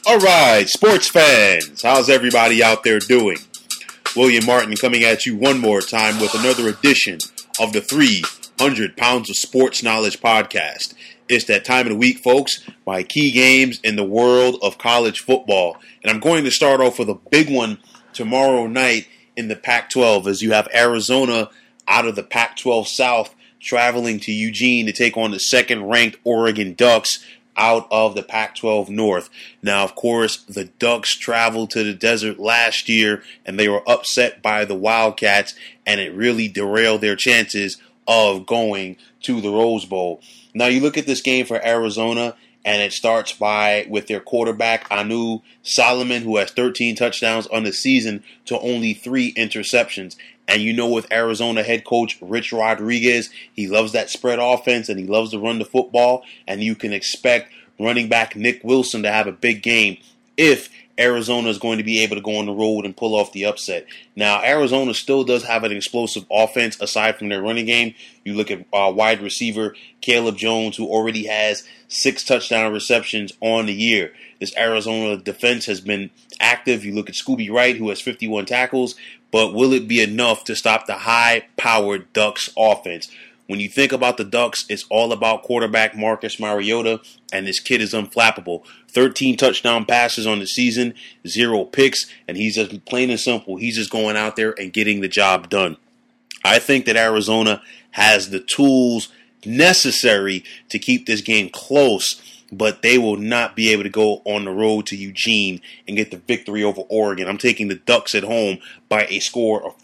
All right, sports fans, how's everybody out there doing? William Martin coming at you one more time with another edition of the 300 Pounds of Sports Knowledge podcast. It's that time of the week, folks, my key games in the world of college football. And I'm going to start off with a big one tomorrow night in the Pac-12 as you have Arizona out of the Pac-12 South traveling to Eugene to take on the second-ranked Oregon Ducks out of the Pac-12 North. Now, of course, the Ducks traveled to the desert last year, and they were upset by the Wildcats, and it really derailed their chances of going to the Rose Bowl. Now, you look at this game for Arizona, and it starts with their quarterback, Anu Solomon, who has 13 touchdowns on the season to only 3 interceptions. And you know, with Arizona head coach Rich Rodriguez, he loves that spread offense and he loves to run the football. And you can expect running back Nick Wilson to have a big game if Arizona is going to be able to go on the road and pull off the upset. Now, Arizona still does have an explosive offense aside from their running game. You look at wide receiver Caleb Jones, who already has 6 touchdown receptions on the year. This Arizona defense has been active. You look at Scooby Wright, who has 51 tackles. But will it be enough to stop the high-powered Ducks offense? When you think about the Ducks, it's all about quarterback Marcus Mariota, and this kid is unflappable. 13 touchdown passes on the season, 0 picks, and he's just plain and simple. He's just going out there and getting the job done. I think that Arizona has the tools necessary to keep this game close, but they will not be able to go on the road to Eugene and get the victory over Oregon. I'm taking the Ducks at home by a score of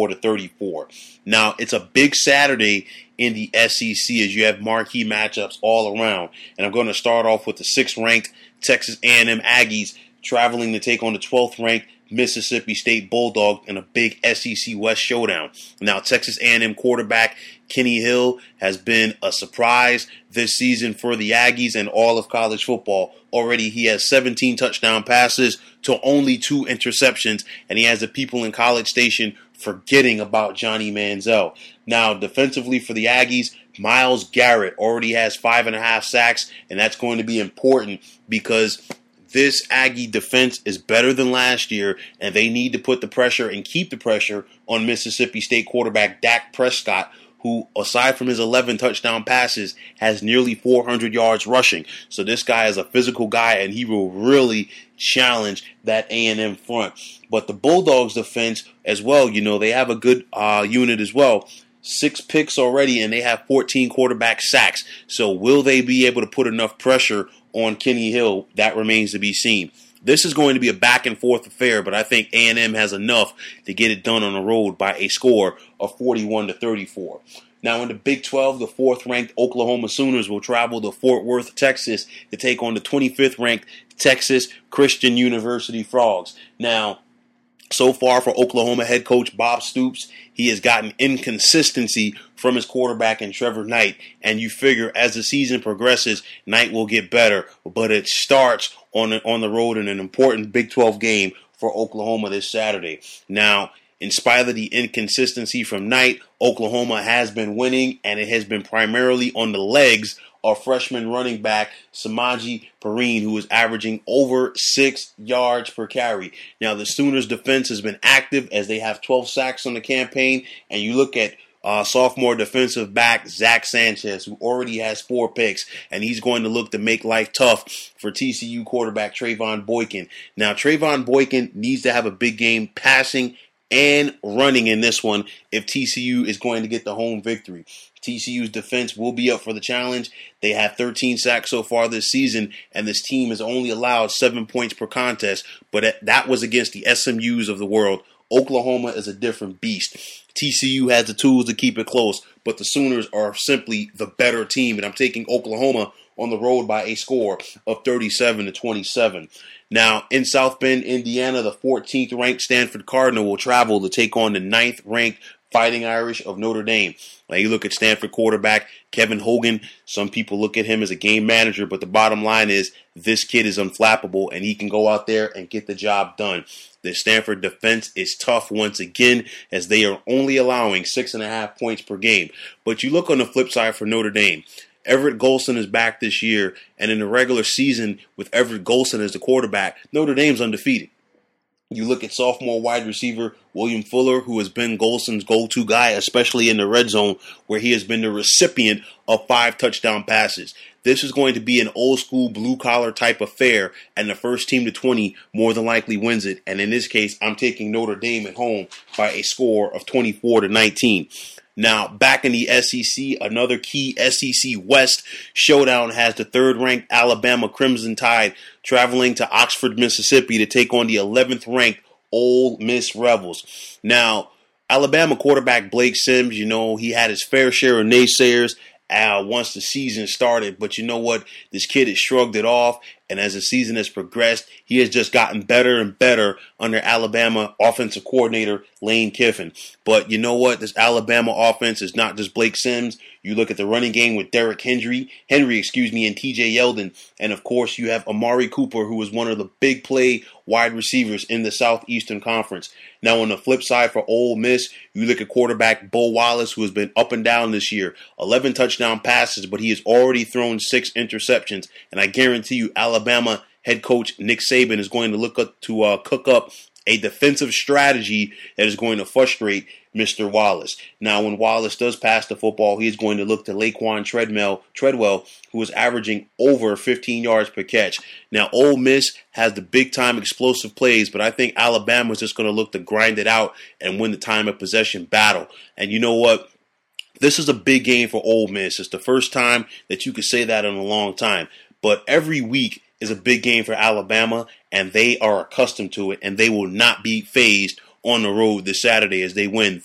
44-34. Now, it's a big Saturday in the SEC as you have marquee matchups all around. And I'm going to start off with the 6th-ranked Texas A&M Aggies traveling to take on the 12th-ranked Mississippi State Bulldogs in a big SEC West showdown. Now, Texas A&M quarterback Kenny Hill has been a surprise this season for the Aggies and all of college football. Already, he has 17 touchdown passes to only 2 interceptions, and he has the people in College Station forgetting about Johnny Manziel. Now, defensively for the Aggies, Myles Garrett already has 5.5 sacks, and that's going to be important because this Aggie defense is better than last year, and they need to put the pressure and keep the pressure on Mississippi State quarterback Dak Prescott, who, aside from his 11 touchdown passes, has nearly 400 yards rushing. So this guy is a physical guy, and he will really challenge that A&M front. But the Bulldogs defense as well, you know, they have a good unit as well. 6 picks already, and they have 14 quarterback sacks. So will they be able to put enough pressure on Kenny Hill? That remains to be seen. This is going to be a back-and-forth affair, but I think A&M has enough to get it done on the road by a score of 41-34. Now, in the Big 12, the 4th-ranked Oklahoma Sooners will travel to Fort Worth, Texas, to take on the 25th-ranked Texas Christian University Frogs. Now, so far for Oklahoma head coach Bob Stoops, he has gotten inconsistency from his quarterback in Trevor Knight. And you figure as the season progresses, Knight will get better. But it starts on the road in an important Big 12 game for Oklahoma this Saturday. Now, in spite of the inconsistency from Knight, Oklahoma has been winning, and it has been primarily on the legs of freshman running back Samaje Perine, who is averaging over 6 yards per carry. Now, the Sooners' defense has been active as they have 12 sacks on the campaign, and you look at sophomore defensive back Zach Sanchez, who already has 4 picks, and he's going to look to make life tough for TCU quarterback Trayvon Boykin. Now, Trayvon Boykin needs to have a big game passing and running in this one if TCU is going to get the home victory. TCU's defense will be up for the challenge. They have 13 sacks so far this season, and this team has only allowed 7 points per contest, but that was against the SMUs of the world. Oklahoma is a different beast. TCU has the tools to keep it close, but the Sooners are simply the better team, and I'm taking Oklahoma on the road by a score of 37-27. Now, in South Bend, Indiana, the 14th-ranked Stanford Cardinal will travel to take on the 9th-ranked Fighting Irish of Notre Dame. Now, you look at Stanford quarterback Kevin Hogan. Some people look at him as a game manager, but the bottom line is this kid is unflappable, and he can go out there and get the job done. The Stanford defense is tough once again, as they are only allowing 6.5 points per game. But you look on the flip side for Notre Dame. Everett Golson is back this year, and in the regular season with Everett Golson as the quarterback, Notre Dame's undefeated. You look at sophomore wide receiver William Fuller, who has been Golson's go-to guy, especially in the red zone, where he has been the recipient of 5 touchdown passes. This is going to be an old-school blue-collar type affair, and the first team to 20 more than likely wins it. And in this case, I'm taking Notre Dame at home by a score of 24-19. Now, back in the SEC, another key SEC West showdown has the third-ranked Alabama Crimson Tide traveling to Oxford, Mississippi to take on the 11th-ranked Ole Miss Rebels. Now, Alabama quarterback Blake Sims, he had his fair share of naysayers once the season started. But you know what? This kid has shrugged it off, and as the season has progressed, he has just gotten better and better under Alabama offensive coordinator Lane Kiffin. But you know what? This Alabama offense is not just Blake Sims. You look at the running game with Derrick Henry, and TJ Yeldon. And of course, you have Amari Cooper, who is one of the big play wide receivers in the Southeastern Conference. Now, on the flip side for Ole Miss, you look at quarterback Bo Wallace, who has been up and down this year. 11 touchdown passes, but he has already thrown 6 interceptions. And I guarantee you, Alabama head coach Nick Saban is going to look up to cook up a defensive strategy that is going to frustrate Mr. Wallace. Now, when Wallace does pass the football, he is going to look to Laquan Treadwell, who is averaging over 15 yards per catch. Now, Ole Miss has the big-time explosive plays, but I think Alabama is just going to look to grind it out and win the time of possession battle. And you know what? This is a big game for Ole Miss. It's the first time that you could say that in a long time. But every week is a big game for Alabama, and they are accustomed to it, and they will not be fazed on the road this Saturday as they win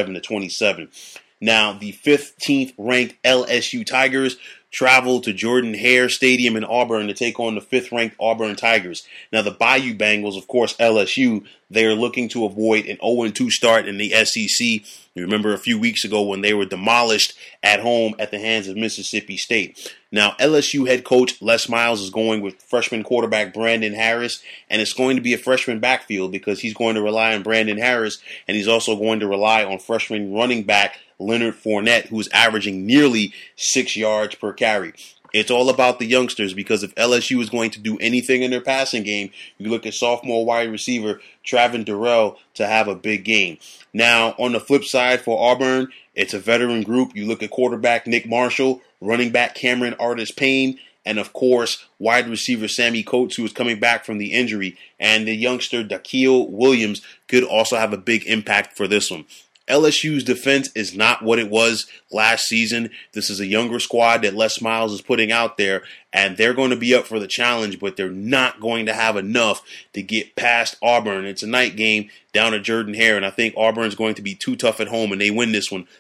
37-27. Now, the 15th ranked LSU Tigers travel to Jordan-Hare Stadium in Auburn to take on the 5th ranked Auburn Tigers. Now, the Bayou Bengals, of course, LSU, they are looking to avoid an 0-2 start in the SEC. You remember a few weeks ago when they were demolished at home at the hands of Mississippi State. Now, LSU head coach Les Miles is going with freshman quarterback Brandon Harris, and it's going to be a freshman backfield because he's going to rely on Brandon Harris, and he's also going to rely on freshman running back Leonard Fournette, who is averaging nearly 6 yards per carry. It's all about the youngsters because if LSU is going to do anything in their passing game, you look at sophomore wide receiver Travin Durrell to have a big game. Now, on the flip side for Auburn, it's a veteran group. You look at quarterback Nick Marshall, running back Cameron Artis-Payne, and of course, wide receiver Sammy Coates, who is coming back from the injury. And the youngster Daquille Williams could also have a big impact for this one. LSU's defense is not what it was last season. This is a younger squad that Les Miles is putting out there, and they're going to be up for the challenge, but they're not going to have enough to get past Auburn. It's a night game down at Jordan-Hare, and I think Auburn's going to be too tough at home, and they win this one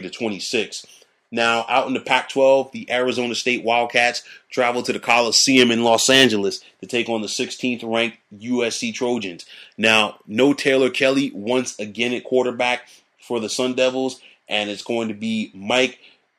30-26. Now, out in the Pac-12, the Arizona State Wildcats travel to the Coliseum in Los Angeles to take on the 16th-ranked USC Trojans. Now, no Taylor Kelly once again at quarterback for the Sun Devils, and it's going to be Mike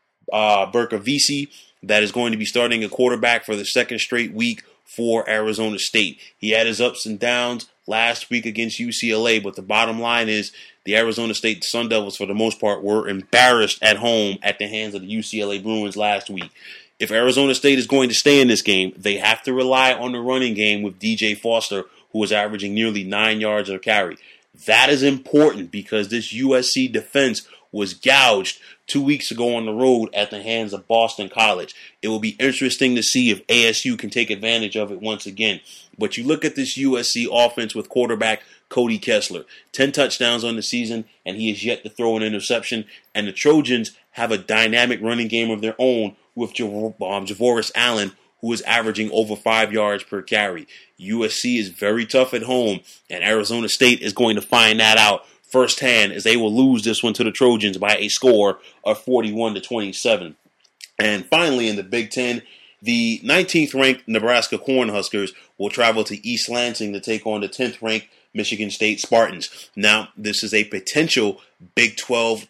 Berkovisi that is going to be starting a quarterback for the second straight week for Arizona State. He had his ups and downs last week against UCLA, but the bottom line is the Arizona State Sun Devils, for the most part, were embarrassed at home at the hands of the UCLA Bruins last week. If Arizona State is going to stay in this game, they have to rely on the running game with DJ Foster, who is averaging nearly 9 yards per carry. That is important because this USC defense was gouged 2 weeks ago on the road at the hands of Boston College. It will be interesting to see if ASU can take advantage of it once again. But you look at this USC offense with quarterback Cody Kessler. 10 touchdowns on the season, and he has yet to throw an interception. And the Trojans have a dynamic running game of their own with Javoris Allen, who is averaging over 5 yards per carry. USC is very tough at home, and Arizona State is going to find that out firsthand as they will lose this one to the Trojans by a score of 41-27. And finally, in the Big Ten, the 19th-ranked Nebraska Cornhuskers will travel to East Lansing to take on the 10th-ranked Michigan State Spartans. Now, this is a potential Big Ten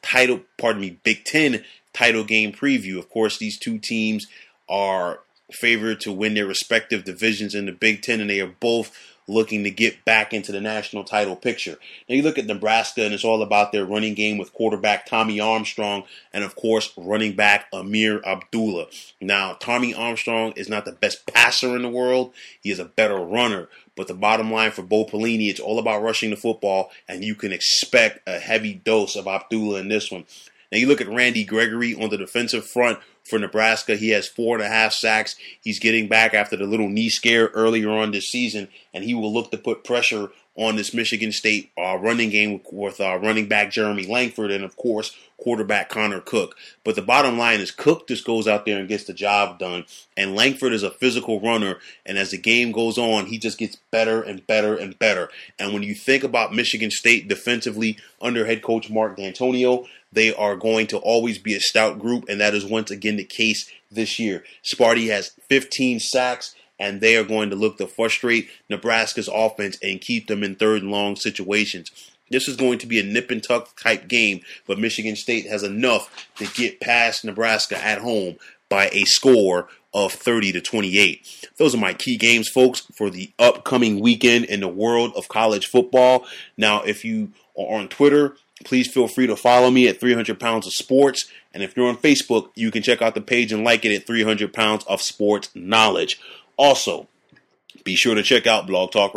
title game preview. Of course, these two teams are favored to win their respective divisions in the Big Ten, and they are both looking to get back into the national title picture. Now you look at Nebraska, and it's all about their running game with quarterback Tommy Armstrong and, of course, running back Amir Abdullah. Now, Tommy Armstrong is not the best passer in the world. He is a better runner. But the bottom line for Bo Pelini, it's all about rushing the football, and you can expect a heavy dose of Abdullah in this one. Now you look at Randy Gregory on the defensive front for Nebraska. He has 4.5 sacks. He's getting back after the little knee scare earlier on this season, and he will look to put pressure on this Michigan State running game with running back Jeremy Langford and, of course, quarterback Connor Cook. But the bottom line is Cook just goes out there and gets the job done, and Langford is a physical runner, and as the game goes on, he just gets better and better and better. And when you think about Michigan State defensively under head coach Mark D'Antonio, they are going to always be a stout group, and that is once again the case this year. Sparty has 15 sacks, and they are going to look to frustrate Nebraska's offense and keep them in third and long situations. This is going to be a nip and tuck type game, but Michigan State has enough to get past Nebraska at home by a score of 30-28. Those are my key games, folks, for the upcoming weekend in the world of college football. Now, if you are on Twitter, please feel free to follow me at 300 Pounds of Sports. And if you're on Facebook, you can check out the page and like it at 300 Pounds of Sports Knowledge. Also, be sure to check out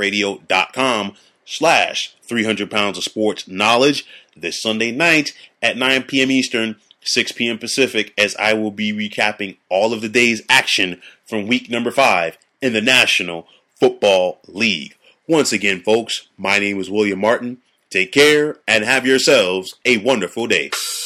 blogtalkradio.com/300 Pounds of Sports Knowledge this Sunday night at 9 p.m. Eastern, 6 p.m. Pacific, as I will be recapping all of the day's action from week number 5 in the National Football League. Once again, folks, my name is William Martin. Take care and have yourselves a wonderful day.